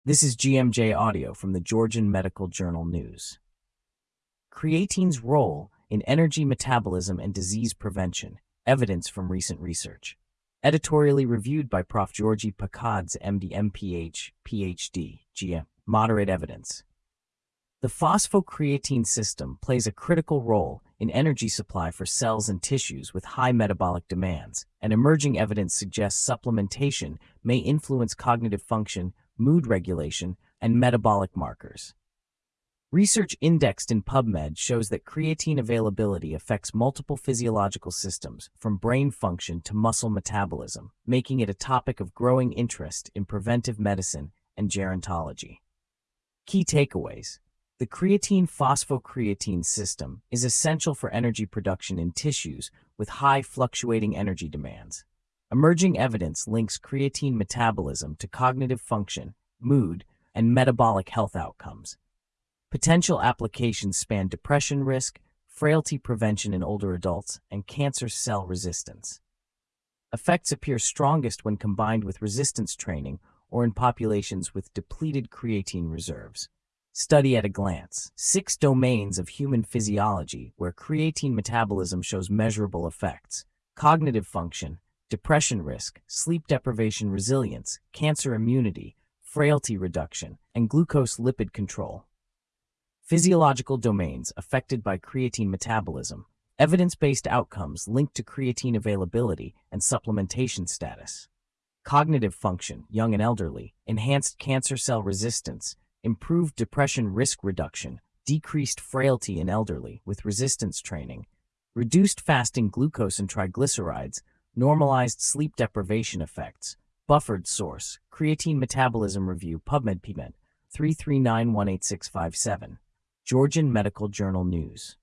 This is GMJ Audio from the Georgian Medical Journal News. Creatine's role in energy metabolism and disease prevention, evidence from recent research. Editorially reviewed by Prof. Georgi Pakadze, MD, MPH, PhD, GM. Moderate evidence. The phosphocreatine system plays a critical role in energy supply for cells and tissues with high metabolic demands, and emerging evidence suggests supplementation may influence cognitive function, mood regulation, and metabolic markers. Research indexed in PubMed shows that creatine availability affects multiple physiological systems, from brain function to muscle metabolism, making it a topic of growing interest in preventive medicine and gerontology. Key takeaways. The creatine phosphocreatine system is essential for energy production in tissues with high fluctuating energy demands. Emerging evidence links creatine metabolism to cognitive function, mood, and metabolic health outcomes. Potential applications span depression risk, frailty prevention in older adults, and cancer cell resistance. Effects appear strongest when combined with resistance training or in populations with depleted creatine reserves. Study at a glance. 6 domains of human physiology where creatine metabolism shows measurable effects: cognitive function, depression risk, sleep deprivation resilience, cancer immunity, frailty reduction, and glucose lipid control. Physiological domains affected by creatine metabolism, evidence-based outcomes linked to creatine availability and supplementation status. Cognitive function, young and elderly, enhanced cancer cell resistance, improved depression risk reduction, decreased frailty in elderly with resistance training, reduced fasting glucose and triglycerides, normalized sleep deprivation effects. Buffered source, Creatine Metabolism Review, PubMed, 339186557. Georgian Medical Journal News.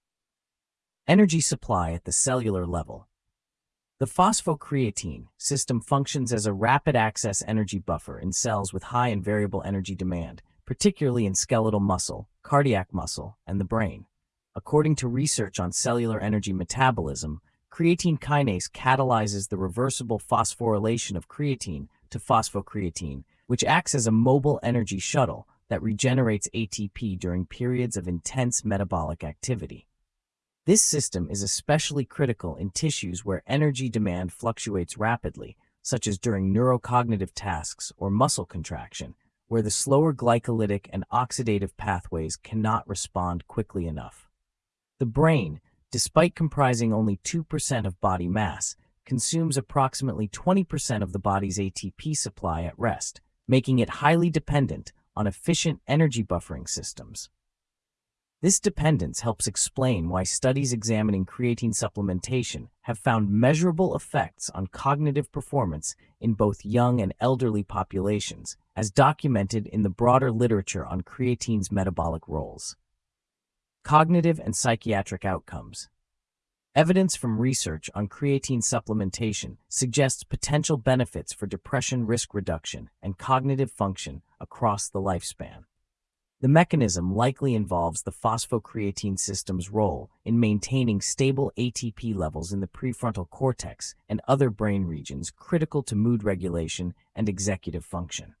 Energy supply at the cellular level. The phosphocreatine system functions as a rapid-access energy buffer in cells with high and variable energy demand, particularly in skeletal muscle, cardiac muscle, and the brain. According to research on cellular energy metabolism, creatine kinase catalyzes the reversible phosphorylation of creatine to phosphocreatine, which acts as a mobile energy shuttle that regenerates ATP during periods of intense metabolic activity. This system is especially critical in tissues where energy demand fluctuates rapidly, such as during neurocognitive tasks or muscle contraction, where the slower glycolytic and oxidative pathways cannot respond quickly enough. The brain, despite comprising only 2% of body mass, consumes approximately 20% of the body's ATP supply at rest, making it highly dependent on efficient energy buffering systems. This dependence helps explain why studies examining creatine supplementation have found measurable effects on cognitive performance in both young and elderly populations, as documented in the broader literature on creatine's metabolic roles. Cognitive and psychiatric outcomes. Evidence from research on creatine supplementation suggests potential benefits for depression risk reduction and cognitive function across the lifespan. The mechanism likely involves the phosphocreatine system's role in maintaining stable ATP levels in the prefrontal cortex and other brain regions critical to mood regulation and executive function.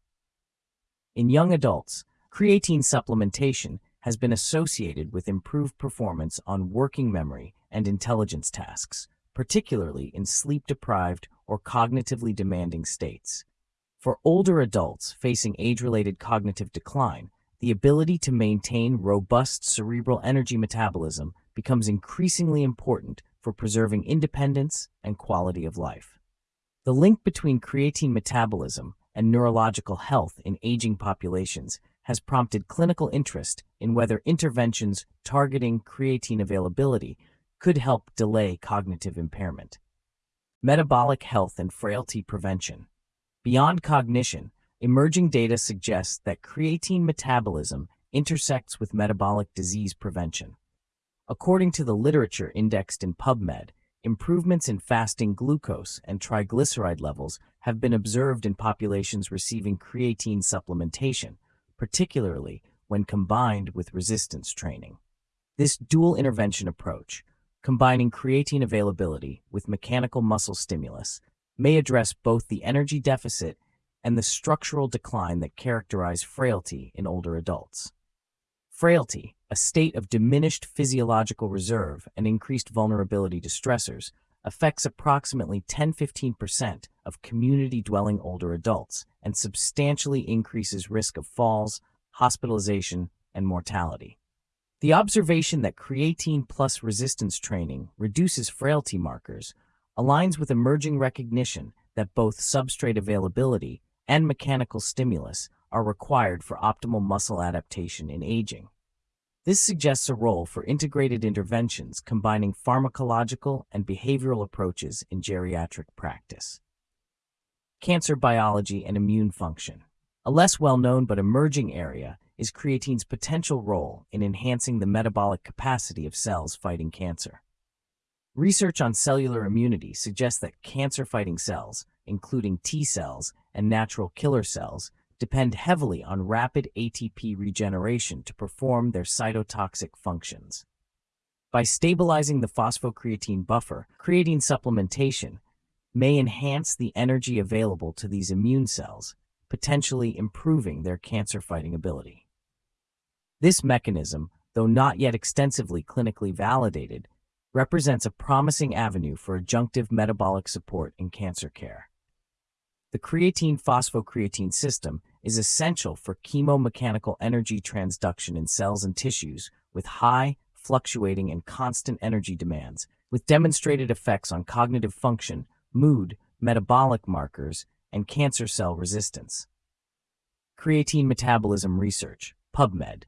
In young adults, creatine supplementation has been associated with improved performance on working memory and intelligence tasks, particularly in sleep-deprived or cognitively demanding states. For older adults facing age-related cognitive decline, the ability to maintain robust cerebral energy metabolism becomes increasingly important for preserving independence and quality of life. The link between creatine metabolism and neurological health in aging populations has prompted clinical interest in whether interventions targeting creatine availability could help delay cognitive impairment. Metabolic health and frailty prevention. Beyond cognition, emerging data suggests that creatine metabolism intersects with metabolic disease prevention. According to the literature indexed in PubMed, improvements in fasting glucose and triglyceride levels have been observed in populations receiving creatine supplementation, particularly when combined with resistance training. This dual intervention approach, combining creatine availability with mechanical muscle stimulus, may address both the energy deficit and the structural decline that characterize frailty in older adults. Frailty, a state of diminished physiological reserve and increased vulnerability to stressors, affects approximately 10–15% of community-dwelling older adults and substantially increases risk of falls, hospitalization, and mortality. The observation that creatine plus resistance training reduces frailty markers aligns with emerging recognition that both substrate availability and mechanical stimulus are required for optimal muscle adaptation in aging. This suggests a role for integrated interventions combining pharmacological and behavioral approaches in geriatric practice. Cancer biology and immune function. A less well-known but emerging area is creatine's potential role in enhancing the metabolic capacity of cells fighting cancer. Research on cellular immunity suggests that cancer-fighting cells, including T cells and natural killer cells, depend heavily on rapid ATP regeneration to perform their cytotoxic functions. By stabilizing the phosphocreatine buffer, creatine supplementation may enhance the energy available to these immune cells, potentially improving their cancer-fighting ability. This mechanism, though not yet extensively clinically validated, represents a promising avenue for adjunctive metabolic support in cancer care. The creatine-phosphocreatine system is essential for chemomechanical energy transduction in cells and tissues with high, fluctuating, and constant energy demands, with demonstrated effects on cognitive function, mood, metabolic markers, and cancer cell resistance. Creatine Metabolism Research, PubMed,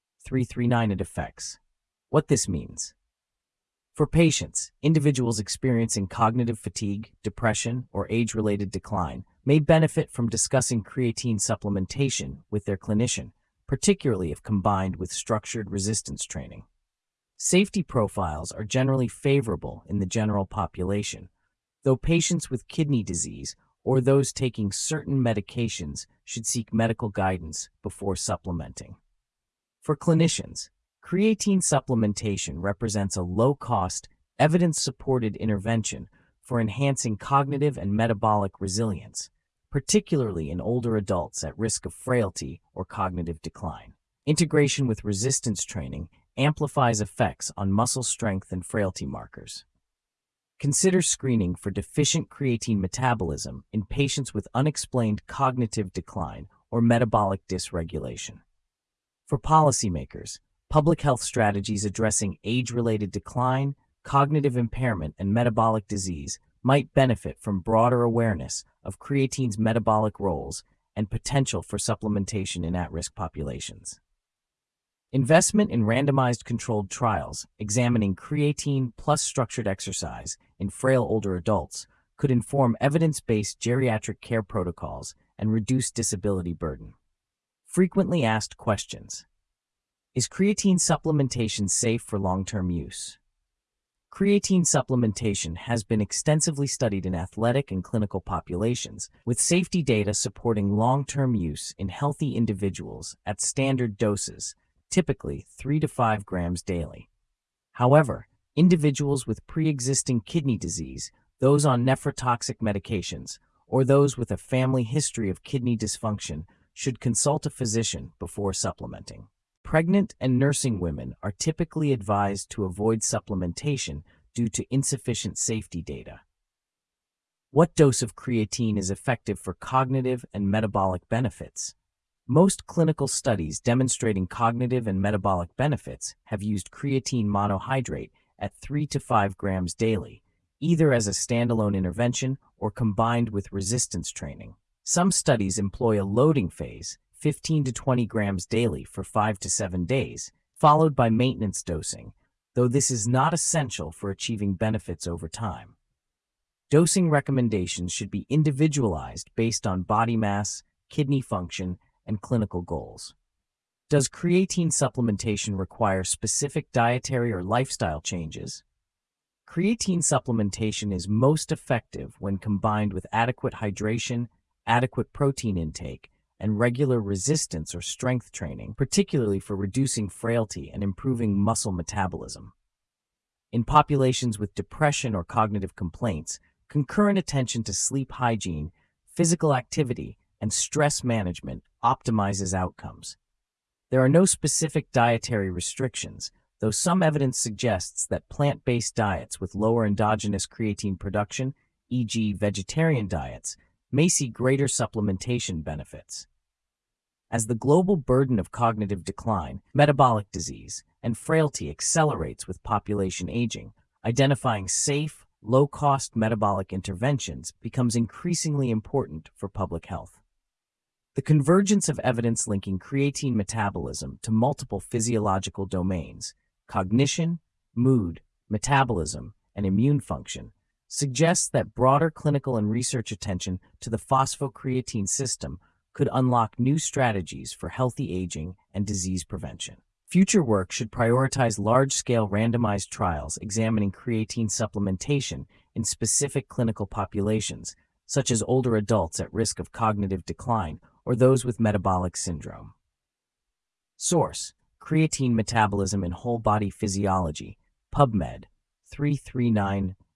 339 effects. What this means. For patients, individuals experiencing cognitive fatigue, depression, or age-related decline may benefit from discussing creatine supplementation with their clinician, particularly if combined with structured resistance training. Safety profiles are generally favorable in the general population, though patients with kidney disease or those taking certain medications should seek medical guidance before supplementing. For clinicians, creatine supplementation represents a low-cost, evidence-supported intervention for enhancing cognitive and metabolic resilience, particularly in older adults at risk of frailty or cognitive decline. Integration with resistance training amplifies effects on muscle strength and frailty markers. Consider screening for deficient creatine metabolism in patients with unexplained cognitive decline or metabolic dysregulation. For policymakers, public health strategies addressing age-related decline, cognitive impairment, and metabolic disease might benefit from broader awareness of creatine's metabolic roles and potential for supplementation in at-risk populations. Investment in randomized controlled trials examining creatine plus structured exercise in frail older adults could inform evidence-based geriatric care protocols and reduce disability burden. Frequently asked questions. Is creatine supplementation safe for long-term use? Creatine supplementation has been extensively studied in athletic and clinical populations, with safety data supporting long-term use in healthy individuals at standard doses, typically 3 to 5 grams daily. However, individuals with pre-existing kidney disease, those on nephrotoxic medications, or those with a family history of kidney dysfunction should consult a physician before supplementing. Pregnant and nursing women are typically advised to avoid supplementation due to insufficient safety data. What dose of creatine is effective for cognitive and metabolic benefits? Most clinical studies demonstrating cognitive and metabolic benefits have used creatine monohydrate at 3 to 5 grams daily, either as a standalone intervention or combined with resistance training. Some studies employ a loading phase, 15 to 20 grams daily for 5 to 7 days, followed by maintenance dosing, though this is not essential for achieving benefits over time. Dosing recommendations should be individualized based on body mass, kidney function, and clinical goals. Does creatine supplementation require specific dietary or lifestyle changes? Creatine supplementation is most effective when combined with adequate hydration, adequate protein intake, and regular resistance or strength training, particularly for reducing frailty and improving muscle metabolism. In populations with depression or cognitive complaints, concurrent attention to sleep hygiene, physical activity, and stress management optimizes outcomes. There are no specific dietary restrictions, though some evidence suggests that plant-based diets with lower endogenous creatine production, e.g. vegetarian diets, may see greater supplementation benefits. As the global burden of cognitive decline, metabolic disease, and frailty accelerates with population aging, identifying safe, low-cost metabolic interventions becomes increasingly important for public health. The convergence of evidence linking creatine metabolism to multiple physiological domains, cognition, mood, metabolism, and immune function, suggests that broader clinical and research attention to the phosphocreatine system could unlock new strategies for healthy aging and disease prevention. Future work should prioritize large-scale randomized trials examining creatine supplementation in specific clinical populations, such as older adults at risk of cognitive decline or those with metabolic syndrome. Source: Creatine Metabolism in Whole Body Physiology, PubMed, 339